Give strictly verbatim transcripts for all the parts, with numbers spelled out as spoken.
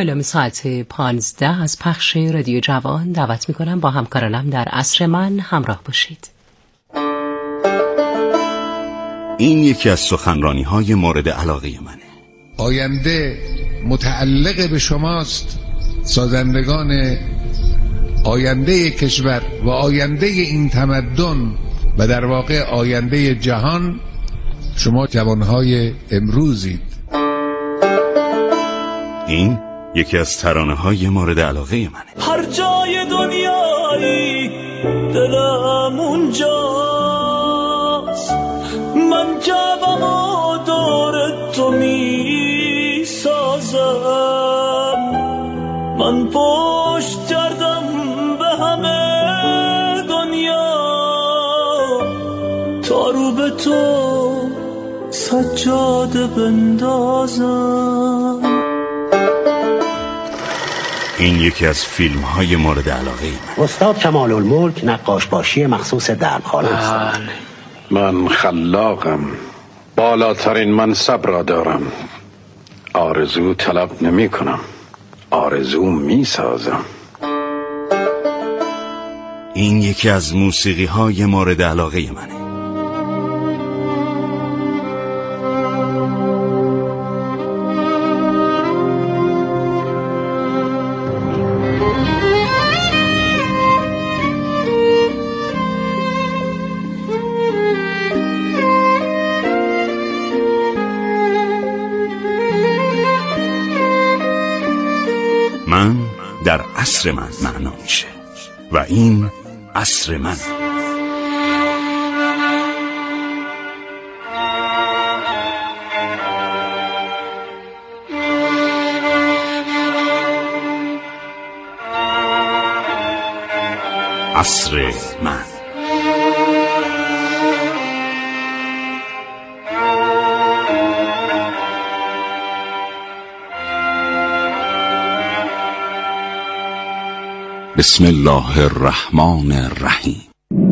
اعلام ساعت پانزده از پخش رادیو جوان دعوت میکنم با همکارانم در عصر من همراه باشید. این یکی از سخنرانی های مورد علاقه منه. آینده متعلق به شماست، سازندگان آینده کشور و آینده این تمدن و در واقع آینده جهان شما جوانهای امروزید. این یکی از ترانه های مورد علاقه منه. هر جای دنیایی دلم اونجاست، من جواب و دور تو می سازم، من پشت کردم به همه دنیا تا رو به تو سجاده بندازم. این یکی از فیلم های مورد علاقه من. استاد کمال الملک نقاش باشی مخصوص دردخانه است. من خلاقم، بالاترین منصب را دارم، آرزو طلب نمی کنم، آرزو می سازم. این یکی از موسیقی های مورد علاقه منه. من در عصر من معنا میشه و این عصر من. عصر من. بسم الله الرحمن الرحیم.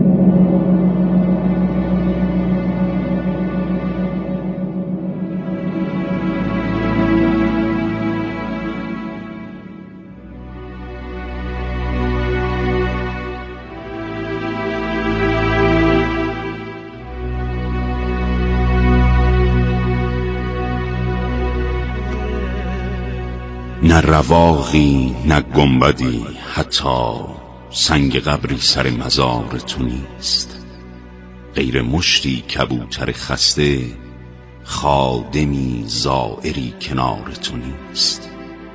نه رواقی نه گنبدی، حتی سنگ قبری سر مزار تو نیست، غیر مشتی کبوتر خسته، خادمی زائری کنار تو نیست.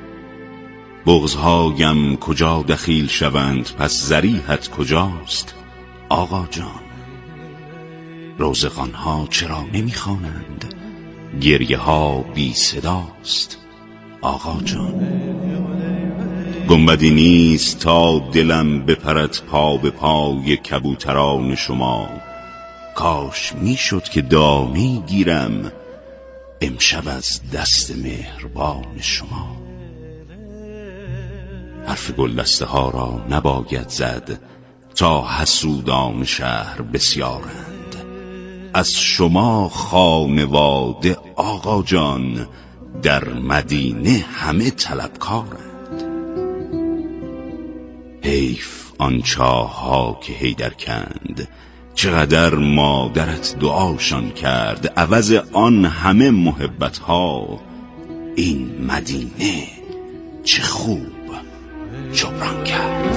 بغض‌هایم کجا دخیل شوند، پس ذریحت کجاست آقا جان؟ روزغان‌ها چرا نمی‌خوانند، گریه ها بی صداست آقا جان؟ گنبدی نیست تا دلم بپرد پا به پای کبوتران شما، کاش میشد که دانه‌ای گیرم امشب از دست مهربان شما. حرف گلدسته ها را نباید زد تا حسودان شهر بسیارند، از شما خانواده آقا جان در مدینه همه طلبکارند. حیف آن چاه‌ها که حیدر کند، چقدر مادرت دعاشان کرد، عوض آن همه محبت‌ها این مدینه چه خوب جبران کرد.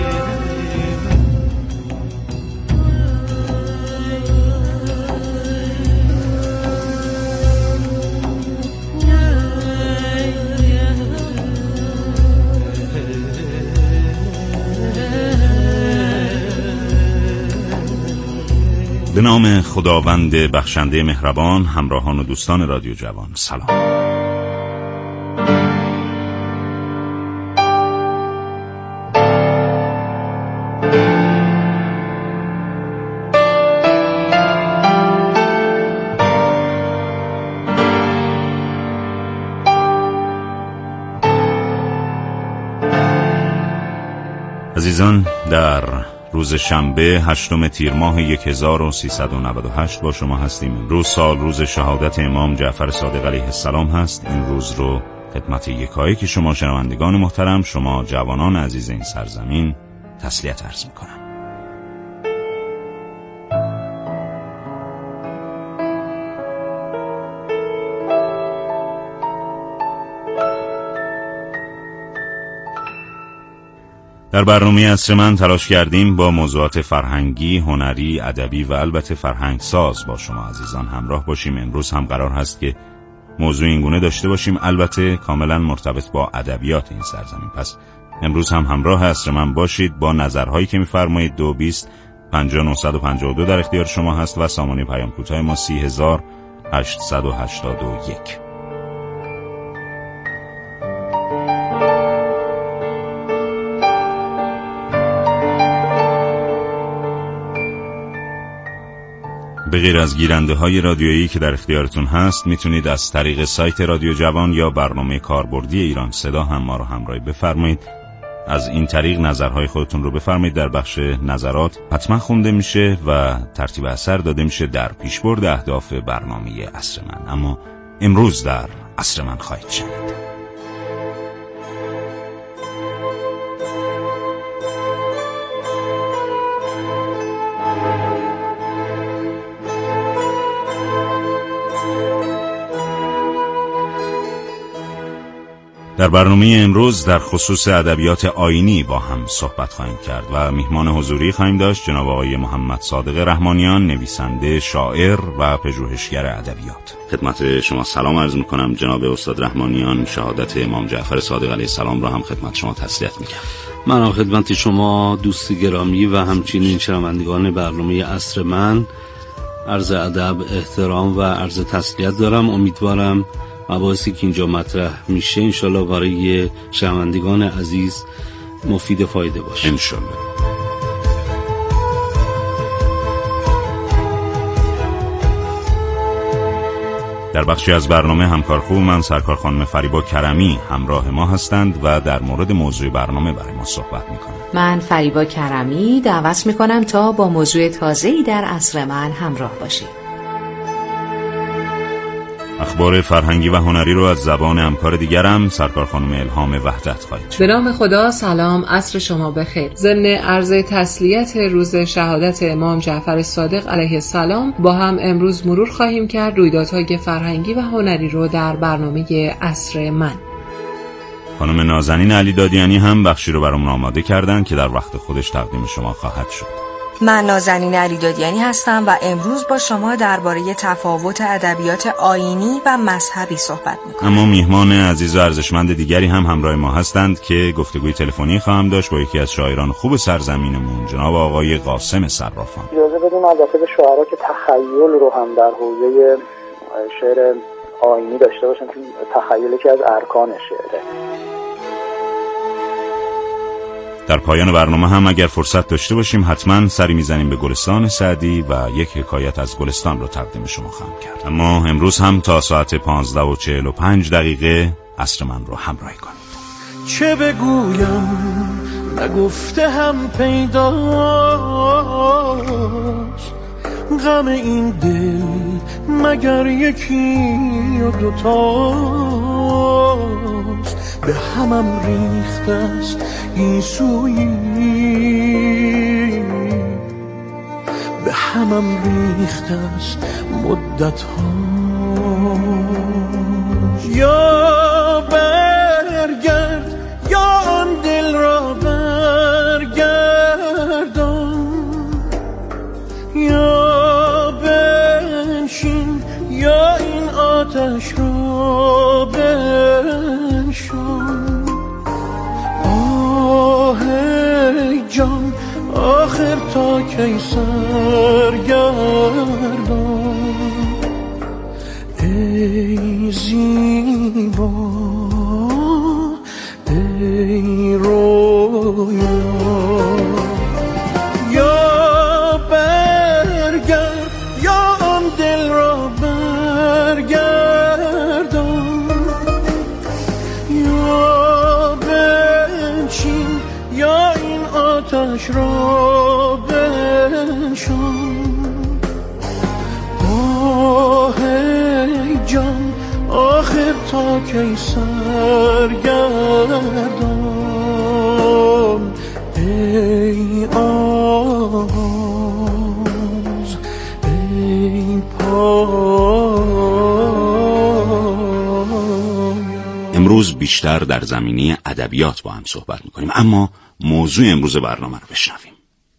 به نام خداوند بخشنده مهربان. همراهان و دوستان رادیو جوان سلام. عزیزان، در روز شنبه هشتم تیر ماه هزار و سیصد و نود و هشت با شما هستیم. روز سال روز شهادت امام جعفر صادق علیه السلام هست. این روز رو خدمت یکایی که شما شنوندگان محترم، شما جوانان عزیز این سرزمین تسلیت عرض میکنم. در برنامه عصر من تلاش کردیم با موضوعات فرهنگی، هنری، ادبی و البته فرهنگ ساز با شما عزیزان همراه باشیم. امروز هم قرار هست که موضوع اینگونه داشته باشیم، البته کاملا مرتبط با ادبیات این سرزمین. پس امروز هم همراه عصر من باشید با نظرهایی که می‌فرمایید. دو بیست پنجاه نهصد و پنجاه و دو در اختیار شما هست و سامانه پیام کوتاه ما سی هزار هشتصد و هشتاد و یک. به غیر از گیرنده های رادیویی که در اختیارتون هست، میتونید از طریق سایت رادیو جوان یا برنامه کاربردی ایران صدا هم ما رو همراهی بفرمایید. از این طریق نظرهای خودتون رو بفرمایید، در بخش نظرات حتما خونده میشه و ترتیب اثر داده میشه در پیشبرد اهداف برنامه عصر من. اما امروز در عصر من خواهید شنید. در برنامه امروز در خصوص ادبیات آیینی با هم صحبت خواهیم کرد و میهمان حضوری خواهیم داشت جناب آقای محمد صادق رحمانیان، نویسنده، شاعر و پژوهشگر ادبیات. خدمت شما سلام عرض میکنم جناب استاد رحمانیان. شهادت امام جعفر صادق علیه السلام را هم خدمت شما تسلیت میگم. من هم خدمت شما دوست گرامی و همچنین شنوندگان برنامه عصر من عرض ادب، احترام و عرض تسلیت دارم. امیدوارم مباحثی که اینجا مطرح میشه انشالله برای شنوندگان عزیز مفید فایده باشه انشالله. در بخشی از برنامه همکار خوب من سرکار خانم فریبا کرمی همراه ما هستند و در مورد موضوع برنامه برای ما صحبت میکنند. من فریبا کرمی دعوت میکنم تا با موضوع تازه‌ای در عصر من همراه باشید. اخبار فرهنگی و هنری رو از زبان همکار دیگرم سرکار خانم الهام وحدت خواهید شد. به نام خدا، سلام، عصر شما بخیر. ضمن عرض تسلیت روز شهادت امام جعفر صادق علیه السلام با هم امروز مرور خواهیم کرد رویدادهای فرهنگی و هنری رو در برنامه عصر من. خانم نازنین علی دادیانی هم بخشی رو برامون آماده کردن که در وقت خودش تقدیم شما خواهد شد. من نازنین علی دادیانی هستم و امروز با شما درباره تفاوت ادبیات آیینی و مذهبی صحبت می‌کنم. اما میهمان عزیز و ارزشمند دیگری هم همراه ما هستند که گفتگوی تلفنی خواهم داشت با یکی از شاعران خوب سرزمینمون جناب آقای قاسم صرافان. اجازه بدیم البته به شاعرها که تخیل رو هم در حوزه شعر آیینی داشته باشن، که تخیل که از ارکان شعره. در پایان برنامه هم اگر فرصت داشته باشیم حتما سری میزنیم به گلستان سعدی و یک حکایت از گلستان رو تقدیم شما خواهم کرد. اما امروز هم تا ساعت پانزده و چهل و پنج دقیقه عصر من رو همراهی کنید. چه بگویم نگفته هم پیداست، غم این دل مگر یکی یا دوتاست، به همم ریخته است این سویی، به همم ریخته است مدت ها. یا برگرد یا آن دل را برگردان، یا بنشین یا این آتش را بنشان. آه جان آخر تا کی سرگردان، ای زیبا ای رویا. یا برگرد یا آن دل را برگردان، یا بنشین یا این آتش را بنشان. آه ای جان آخر تا کی سرگردان ای آواز ای پایان. امروز بیشتر در زمینه ادبیات با هم صحبت میکنیم، اما موضوع امروز برنامه رو بشنویم.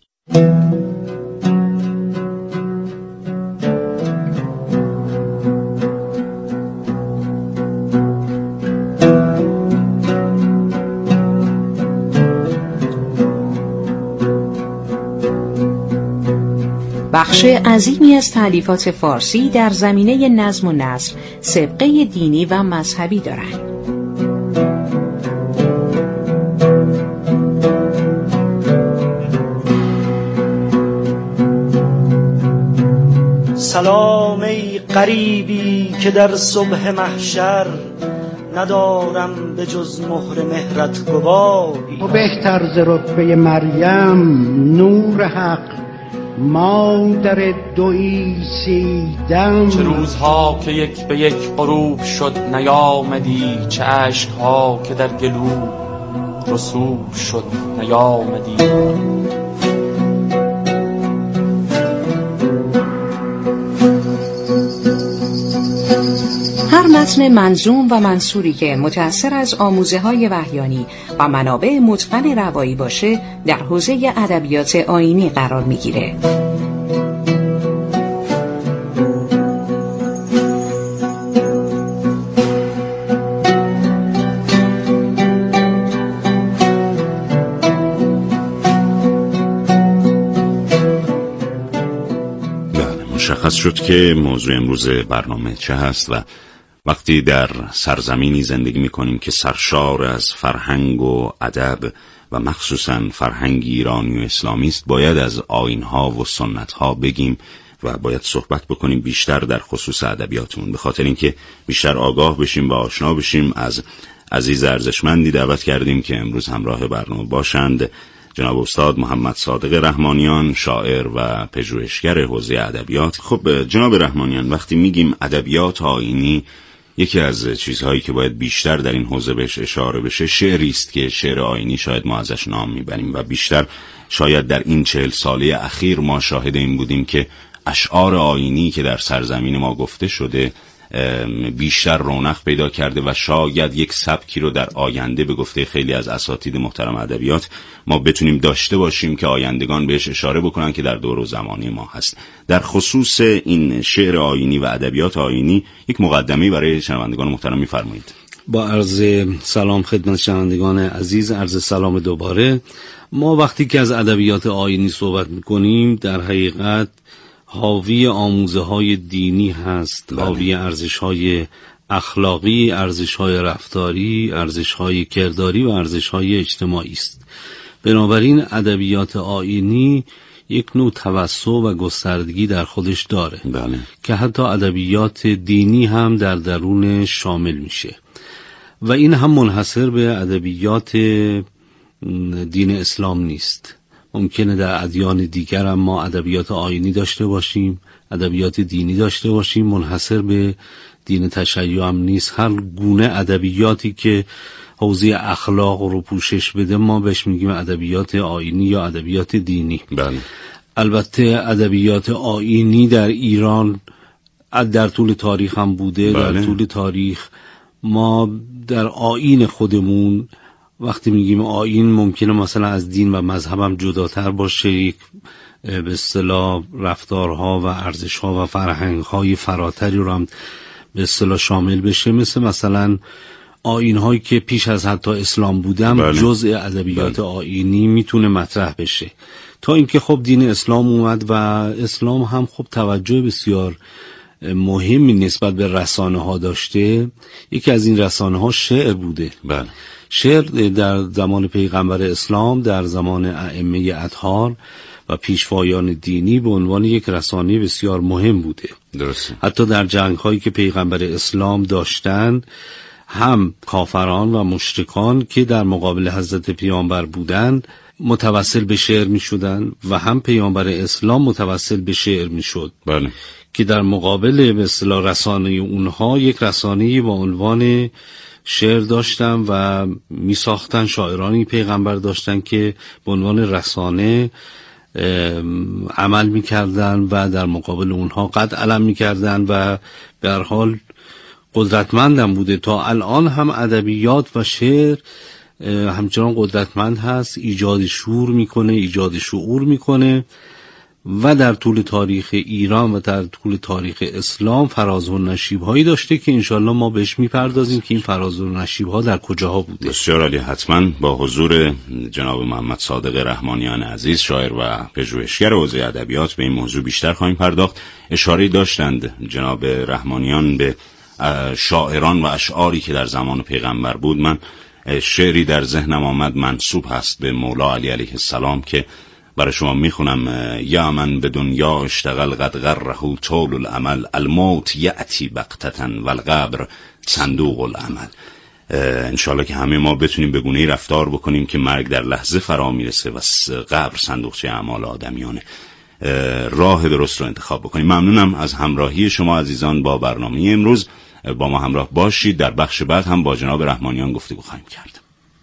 بخش عظیمی از تألیفات فارسی در زمینه نظم و نثر سابقه دینی و مذهبی دارند. سلام ای غریبی که در صبح محشر ندارم به جز مهر مهرت گواهی. و بهتر ز رتبه مریم نور حق مادر دو عیسیدم. چه روزها که یک به یک غروب شد نیامدی، چه اشکها که در گلو رسوب شد نیامدی. هر متن منظوم و منثوری که متأثر از آموزه‌های وحیانی و منابع متقن روایی باشه در حوزه ادبیات آیینی قرار می‌گیره. مشخص شد که موضوع امروز برنامه چه هست و وقتی در سرزمینی زندگی می‌کنیم که سرشار از فرهنگ و ادب و مخصوصاً فرهنگ ایرانی و اسلامی است، باید از آیین‌ها و سنت‌ها بگیم و باید صحبت بکنیم بیشتر در خصوص ادبیاتمون، به خاطر اینکه بیشتر آگاه بشیم و آشنا بشیم. از عزیز ارزشمندی دعوت کردیم که امروز همراه برنامه باشند، جناب استاد محمد صادق رحمانیان، شاعر و پژوهشگر حوزه ادبیات. خب جناب رحمانیان، وقتی میگیم ادبیات آیینی، یکی از چیزهایی که باید بیشتر در این حوزه بهش اشاره بشه شعری است که شعر آیینی شاید ما ازش نام میبریم و بیشتر شاید در این چهل ساله اخیر ما شاهد این بودیم که اشعار آیینی که در سرزمین ما گفته شده بیشتر رونق پیدا کرده و شاید یک سبکی رو در آینده به گفته خیلی از اساتید محترم ادبیات ما بتونیم داشته باشیم که آیندگان بهش اشاره بکنن که در دور و زمانی ما هست. در خصوص این شعر آیینی و ادبیات آیینی یک مقدمه‌ای برای شنوندگان محترم می‌فرمایید. با عرض سلام خدمت شنوندگان عزیز، عرض سلام دوباره. ما وقتی که از ادبیات آیینی صحبت می‌کنیم در حقیقت حاوی آموزه‌های دینی هست، حاوی ارزش‌های اخلاقی، ارزش‌های رفتاری، ارزش‌های کرداری و ارزش‌های اجتماعی است. بنابراین ادبیات آیینی یک نوع توسع و گستردگی در خودش داره، بله. که حتی ادبیات دینی هم در درون شامل میشه و این هم منحصر به ادبیات دین اسلام نیست. ممکنه در ادیان دیگر هم ما ادبیات آیینی داشته باشیم، ادبیات دینی داشته باشیم، منحصر به دین تشیع هم نیست. هر گونه ادبیاتی که حوزه اخلاق رو پوشش بده ما بهش میگیم ادبیات آیینی یا ادبیات دینی. بله. البته ادبیات آیینی در ایران در طول تاریخ هم بوده. بله. در طول تاریخ ما در آیین خودمون وقتی میگیم آیین ممکنه مثلا از دین و مذهب هم جداتر باشه، یک به اصطلاح رفتارها و ارزشها و فرهنگهای فراتری رو هم به اصطلاح شامل بشه، مثل مثلا آیین‌هایی که پیش از حتی اسلام بودن. بله. جزء ادبیات بله. آیینی میتونه مطرح بشه، تا اینکه خب دین اسلام اومد و اسلام هم خب توجه بسیار مهمی نسبت به رسانه ها داشته. یکی از این رسانه ها شعر بوده. بله. شعر در زمان پیغمبر اسلام، در زمان ائمه اطهار و پیشوایان دینی به عنوان یک رسانه بسیار مهم بوده. درسته. حتی در جنگ هایی که پیغمبر اسلام داشتن، هم کافران و مشرکان که در مقابل حضرت پیامبر بودند متوسل به شعر می شدن و هم پیامبر اسلام متوسل به شعر می شد. بله. که در مقابل به اصطلاح رسانه اونها یک رسانه‌ای با عنوان شعر داشتن و می ساختن، شاعرانی پیغمبر داشتن که به عنوان رسانه عمل می کردن و در مقابل اونها قد علم می کردن و به هر حال قدرتمندم بوده. تا الان هم ادبیات و شعر همچنان قدرتمند هست، ایجاد شعور میکنه، ایجاد شعور میکنه و در طول تاریخ ایران و در طول تاریخ اسلام فراز و نشیب هایی داشته که انشالله ما بهش میپردازیم که این فراز و نشیب ها در کجاها بوده. بسیار عالی. حتما با حضور جناب محمد صادق رحمانیان عزیز، شاعر و پژوهشگر حوزه ادبیات، به این موضوع بیشتر خواهیم پرداخت. اشاره داشتند جناب رحمانیان به شاعران و اشعاری که در زمان پیغمبر بود. من شعری در ذهنم آمد منسوب هست به مولا علی علیه السلام که برای شما میخونم: یا من به دنیا اشتغل قد غره طول العمل، الموت یأتی بغتة والقبر صندوق العمل. انشالله که همه ما بتونیم به گونه‌ای رفتار بکنیم که مرگ در لحظه فرا میرسه و قبر صندوقچه اعمال آدمیانه. راه درست رو انتخاب بکنیم. ممنونم از همراهی شما عزیزان با برنامه امروز. با ما همراه باشید. در بخش بعد هم با جناب رحمانیان گفتگو خواهیم کرد.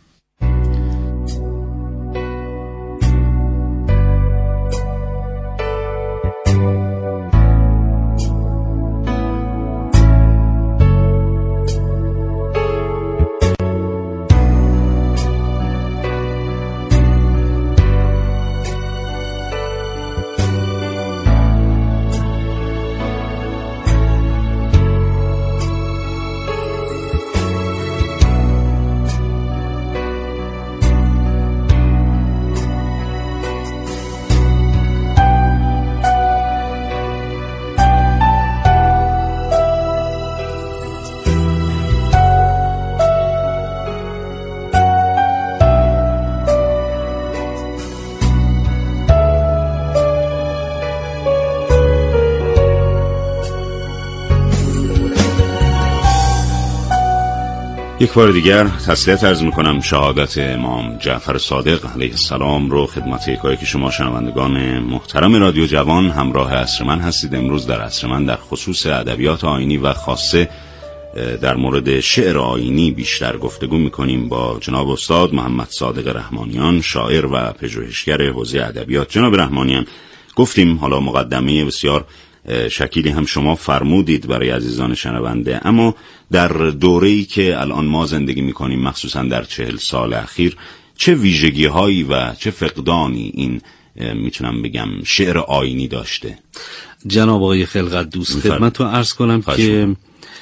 یک بار دیگر تسلیت عرض میکنم. شهادت امام جعفر صادق علیه السلام رو خدمت یکایی که شما شنوندگان محترم رادیو جوان همراه عصر من هستید. امروز در عصر من در خصوص ادبیات آیینی و خاصه در مورد شعر آیینی بیشتر گفتگو میکنیم با جناب استاد محمد صادق رحمانیان، شاعر و پژوهشگر حوزه ادبیات. جناب رحمانیان، گفتیم حالا مقدمه بسیار شکیلی هم شما فرمودید برای عزیزان شنونده، اما در دوره‌ای که الان ما زندگی میکنیم، مخصوصا در چهل سال اخیر، چه ویژگی هایی و چه فقدانی این میتونم بگم شعر آیینی داشته؟ جناب آقای خلقت دوست، خدمت رو عرض کنم که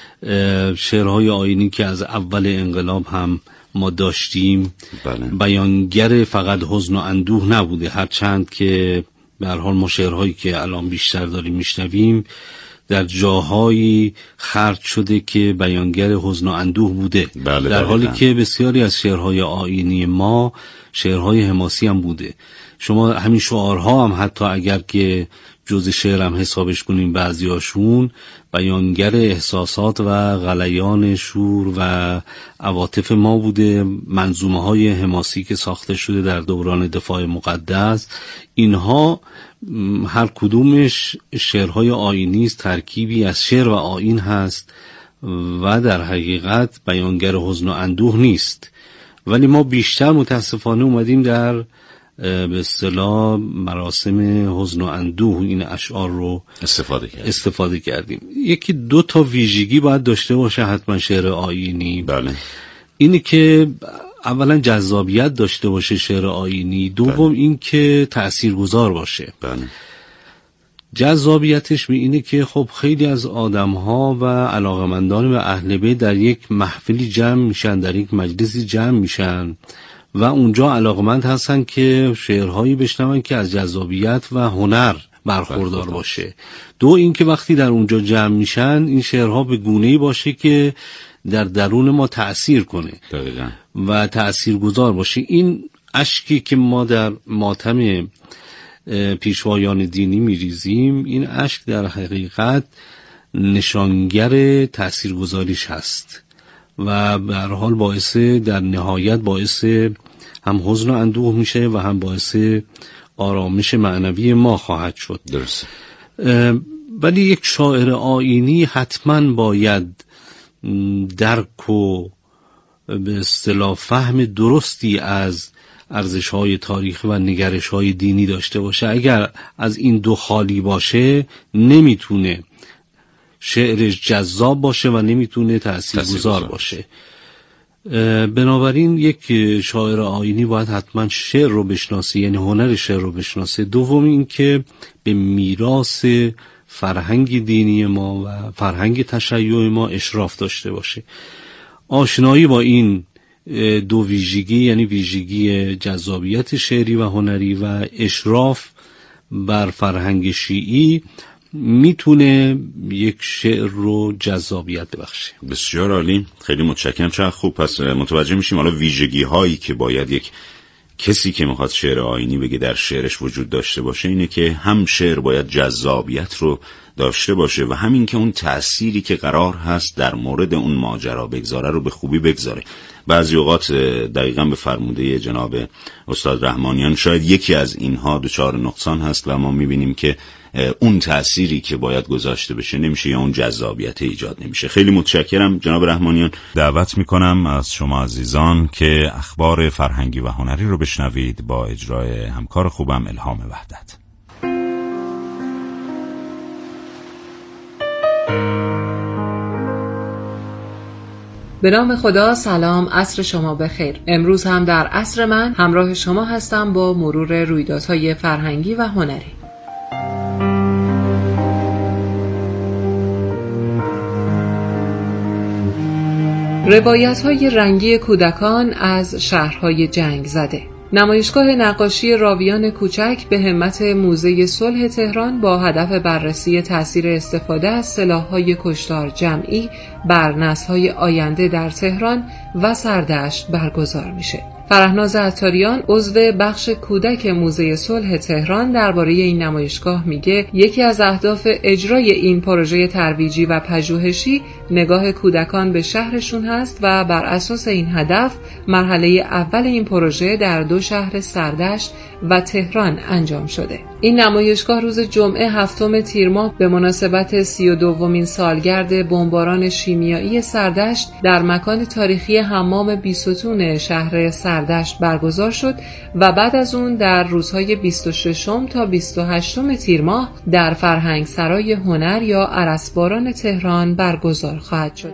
شعرهای آیینی که از اول انقلاب هم ما داشتیم، بله. بیانگر فقط حزن و اندوه نبوده، هرچند که به هر حال ما شعرهایی که الان بیشتر داریم میشنویم در جاهایی خرج شده که بیانگر حزن و اندوه بوده، بله در حالی که بسیاری از شعرهای آیینی ما شعرهای حماسی هم بوده. شما همین شعارها هم حتی اگر که جز شعر هم حسابش کنیم بعضیاشون بیانگر احساسات و غلیان شور و عواطف ما بوده. منظومه های حماسی که ساخته شده در دوران دفاع مقدس، اینها هر کدومش شعرهای آیینی است، ترکیبی از شعر و آیین هست و در حقیقت بیانگر حزن و اندوه نیست. ولی ما بیشتر متاسفانه اومدیم در به اصطلاح مراسم حزن و اندوه این اشعار رو استفاده کردیم. استفاده کردیم. یکی دو تا ویژگی باید داشته باشه حتما شعر آیینی. بله. اینی که اولا جذابیت داشته باشه شعر آیینی، دوم این که تاثیرگذار باشه. بله. جذابیتش اینه که خب خیلی از آدم‌ها و علاقمندان و اهل بیت در یک محفلی جمع میشن، در یک مجلسی جمع میشن و اونجا علاقمند هستن که شعرهایی بشنون که از جذابیت و هنر برخوردار باشه. دو این که وقتی در اونجا جمع میشن این شعرها به گونه‌ای باشه که در درون ما تأثیر کنه دقیقاً و تأثیرگذار باشه. این اشکی که ما در ماتم پیشوایان دینی میریزیم، این اشک در حقیقت نشانگر تأثیرگذاریش هست و به هر حال باعث در نهایت باعث هم حزن و اندوه میشه و هم باعث آرامش معنوی ما خواهد شد. درست. ولی یک شاعر آیینی حتما باید درک و به اصطلاح فهم درستی از ارزش‌های تاریخی و نگرش‌های دینی داشته باشه. اگر از این دو خالی باشه نمیتونه شعرش جذاب باشه و نمیتونه تاثیرگذار باشه. بنابراین یک شاعر آیینی باید حتما شعر رو بشناسه، یعنی هنر شعر رو بشناسه. دوم این که به میراث فرهنگ دینی ما و فرهنگ تشیع ما اشراف داشته باشه. آشنایی با این دو ویژگی، یعنی ویژگی جذابیت شعری و هنری و اشراف بر فرهنگ شیعی، میتونه یک شعر رو جذابیت ببخشه. بسیار عالی، خیلی متشکرم. چقدر خوب. پس متوجه میشیم حالا ویژگی هایی که باید یک کسی که میخواد شعر آیینی بگه در شعرش وجود داشته باشه اینه که هم شعر باید جذابیت رو داشته باشه و همین که اون تأثیری که قرار هست در مورد اون ماجرا بگذاره رو به خوبی بگذاره. بعضی اوقات دقیقاً به فرموده جناب استاد رحمانیان شاید یکی از اینها دچار نقصان هست و ما میبینیم که اون تأثیری که باید گذاشته بشه نمیشه یا اون جذابیت ایجاد نمیشه. خیلی متشکرم جناب رحمانیان. دعوت میکنم از شما عزیزان که اخبار فرهنگی و هنری رو بشنوید با اجرای همکار خوبم الهام وحدت. به نام خدا. سلام، عصر شما بخیر. امروز هم در عصر من همراه شما هستم با مرور رویدادهای فرهنگی و هنری. روایت‌های رنگی کودکان از شهرهای جنگ زده. نمایشگاه نقاشی راویان کوچک به همت موزه صلح تهران با هدف بررسی تأثیر استفاده از سلاح‌های کشتار جمعی بر نسل‌های آینده در تهران و سردشت برگزار میشه. فرهناز عطاریان عضو بخش کودک موزه صلح تهران درباره این نمایشگاه میگه یکی از اهداف اجرای این پروژه ترویجی و پژوهشی نگاه کودکان به شهرشون هست و بر اساس این هدف مرحله اول این پروژه در دو شهر سردشت و تهران انجام شده. این نمایشگاه روز جمعه هفتم تیر ماه به مناسبت سی و دومین سالگرد بمباران شیمیایی سردشت در مکان تاریخی حمام بیستون شهر سردشت برگزار شد و بعد از اون در روزهای بیست و ششم تا بیست و هشتم تیر ماه در فرهنگ سرای هنر یا ارسباران تهران برگزار خواهد شد.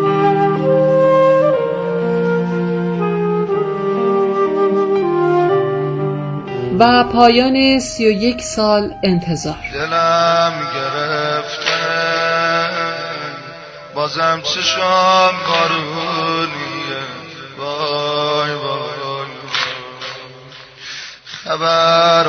و پایان سی و یک سال انتظار. دلم گرفته بازم چشام بارونیه، وای وای خبر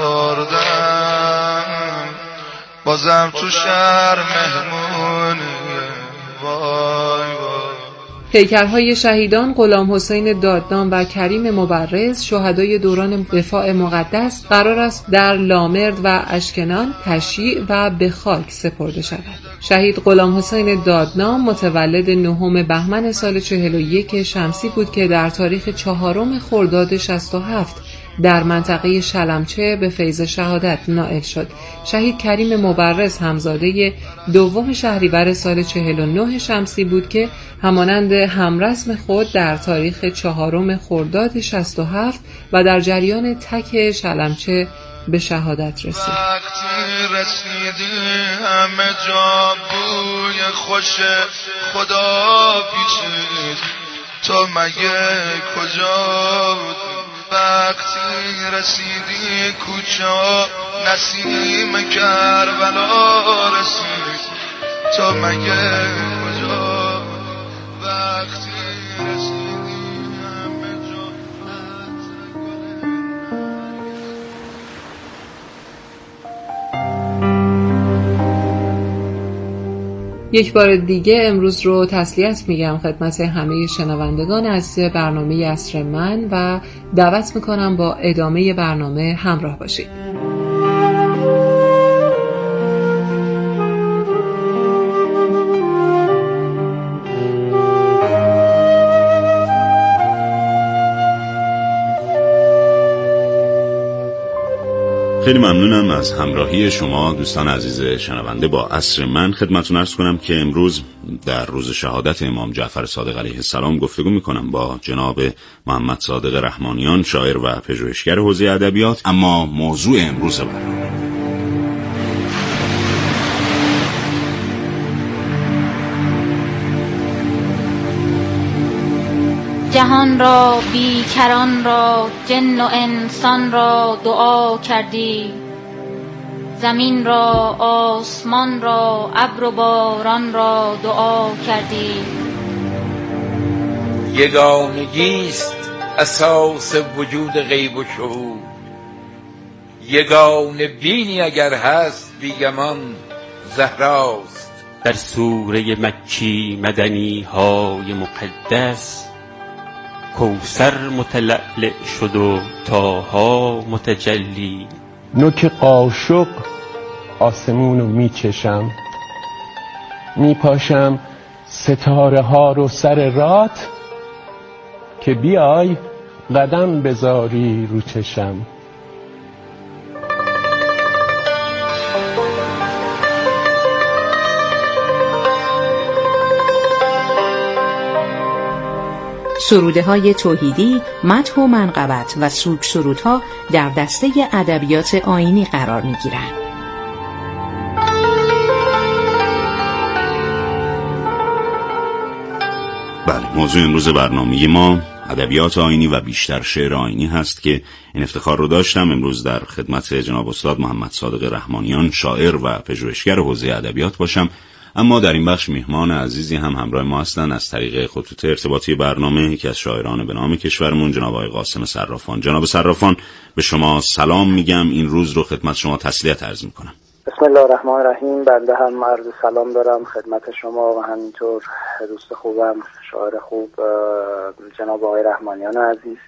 آوردم بازم تو شهر مهمونیه، وای وای. پیکرهای شهیدان غلام حسین دادنام و کریم مبرز شهدای دوران دفاع مقدس قرار است در لامرد و اشکنان تشییع و به خاک سپرده شود. شهید غلام حسین دادنام متولد نهم بهمن سال چهل و یک شمسی بود که در تاریخ چهارم خرداد شصت و هفت در منطقه شلمچه به فیض شهادت نائل شد. شهید کریم مبرز همزاده دوم شهریور سال چهل و نه شمسی بود که همانند همرسم خود در تاریخ چهارم خرداد شصت و هفت و در جریان تک شلمچه به شهادت رسید. وقتی رسیدی همه جا بوی خوش خدا پیچید، تو مگه کجا بودی؟ وقتی رسیدی کوچه نسیم کربلا رسید، تو مگه کجا بودی؟ وقتی رسیدی همه جا. یک بار دیگه امروز رو تسلیت میگم خدمت همه شنوندگان عزیز برنامه عصر من و دعوت میکنم با ادامه برنامه همراه باشید. خیلی ممنونم از همراهی شما دوستان عزیز شنونده با عصر من. خدمتتون عرض کنم که امروز در روز شهادت امام جعفر صادق علیه السلام گفتگو میکنم با جناب محمد صادق رحمانیان، شاعر و پژوهشگر حوزه ادبیات. اما موضوع امروز برنامه جهان را، بیکران را، جن و انسان را دعا کردی، زمین را، آسمان را، ابر و باران را دعا کردی. یگانگیست اساس وجود غیب و شهود، یگانه بینی اگر هست بیگمان زهراست. در سوره مکی مدنی های مقدس کوثر متلألئ شد و طاها متجلی. نوک قاشق آسمونو میچشم، میپاشم ستاره ها رو سر رات که بیای قدم بذاری رو چشم. سروده های توحیدی، مدح و منقبت و سوگ سرودها در دسته ادبیات آیینی قرار می گیرند. بله، موضوع امروز برنامه ما ادبیات آیینی و بیشتر شعر آیینی هست که این افتخار رو داشتم امروز در خدمت جناب استاد محمد صادق رحمانیان، شاعر و پژوهشگر حوزه ادبیات باشم. اما در این بخش میهمان عزیزی هم همراه ما هستند از طریق خطوط ارتباطی برنامه، یکی از شاعران به نام کشورمون جناب آقای قاسم صرافان. جناب صرافان، به شما سلام میگم، این روز رو خدمت شما تسلیت عرض میکنم. بسم الله الرحمن الرحیم. بنده هم عرض سلام دارم خدمت شما و همینطور دوست خوبم شاعر خوب جناب آقای رحمانیان عزیز.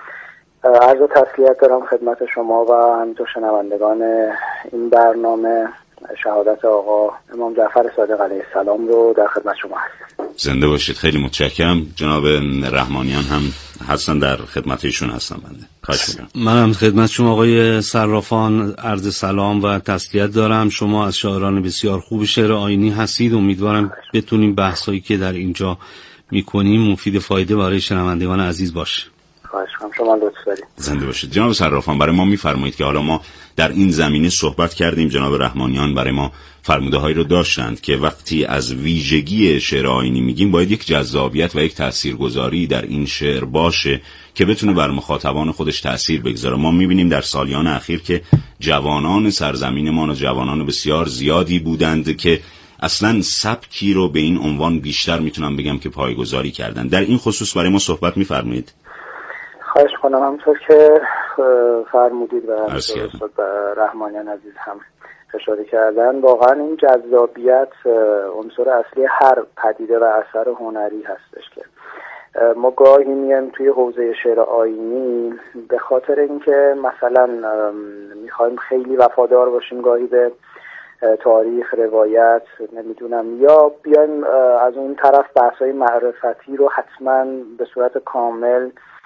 عرض تسلیت دارم خدمت شما و همینطور شنوندگان این برنامه. شهادت آقا امام جعفر صادق علیه السلام رو در خدمت شما هستم. زنده باشید. خیلی متشکرم. جناب رحمانیان هم هستن، در خدمت ایشون هستم. بنده خواهش می‌کنم. منم خدمت شما آقای صرافان عرض سلام و تسلیت دارم. شما از شاعران بسیار خوب شعر آیینی هستید. امیدوارم بتونیم بحثایی که در اینجا میکنیم مفید فایده برای شنوندگان عزیز باشه. خواهش می‌کنم. شما لطف دارید. زنده باشید. جناب صرافان، برای ما می‌فرمایید که حالا ما در این زمینه صحبت کردیم، جناب رحمانیان برای ما فرموده‌هایی رو داشتند که وقتی از ویژگی شعر آیینی میگیم باید یک جذابیت و یک تاثیرگذاری در این شعر باشه که بتونه بر مخاطبان خودش تأثیر بگذاره. ما می‌بینیم در سالیان اخیر که جوانان سرزمین ما و جوانان بسیار زیادی بودند که اصلاً سبکی رو به این عنوان بیشتر میتونم بگم که پایه‌گذاری کردن. در این خصوص برای ما صحبت می‌فرمایید؟ خواهش کنم. همونطور که فرمودید و استاد رحمانیان عزیز هم اشاره کردن، واقعا این جذابیت عنصر اصلی هر پدیده و اثر هنری هستش که ما گاهی میایم توی حوزه شعر آیینی به خاطر اینکه مثلا میخوایم خیلی وفادار باشیم گاهی به تاریخ، روایت، نمیدونم، یا بیایم از اون طرف بحث‌های معرفتی رو حتما به صورت کامل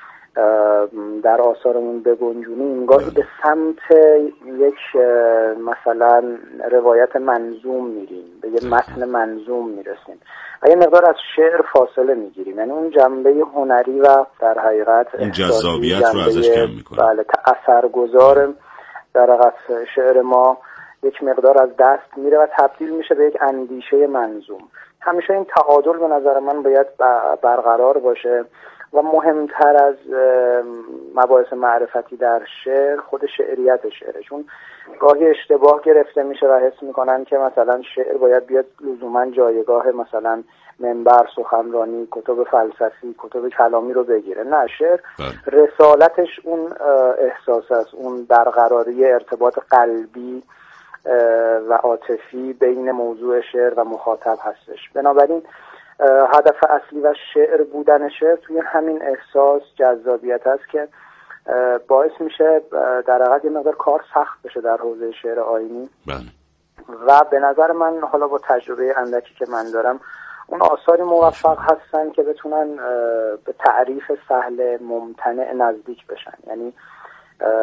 در آثارمون بگنجونیم. گاهی به سمت یک مثلا روایت منظوم میریم، به یه متن منظوم میرسیم و یه مقدار از شعر فاصله میگیریم. یعنی اون جنبه هنری و در حقیقت این جذابیت رو ازش کم میکنه. بله، اثرگذار در حقیقت شعر ما یک مقدار از دست میره و تبدیل میشه به یک اندیشه منظوم. همیشه این تعادل به نظر من باید برقرار باشه و مهمتر از مباحث معرفتی در شعر خود شعریت شعره، چون گاهی اشتباه گرفته میشه و حس میکنن که مثلا شعر باید بیاد لزوما جایگاه مثلا منبر، سخنرانی، کتب فلسفی، کتب کلامی رو بگیره. نه، شعر رسالتش اون احساس است، اون برقراری ارتباط قلبی و عاطفی بین موضوع شعر و مخاطب هستش. بنابراین هدف اصلی و شعر بودن شعر توی همین احساس، جذابیت است که باعث میشه در حقیقت یه مقدار کار سخت بشه در حوزه شعر آیینی. بله. و به نظر من حالا با تجربه اندکی که من دارم اون آثاری موفق هستن که بتونن به تعریف سهل ممتنع نزدیک بشن. یعنی